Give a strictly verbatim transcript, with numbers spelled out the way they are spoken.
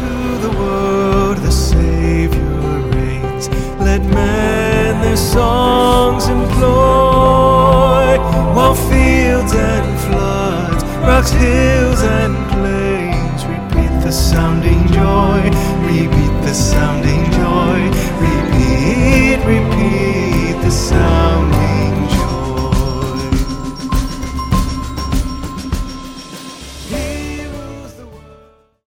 to the world the Savior reigns. Let men their songs employ, while fields and floods, rocks, hills,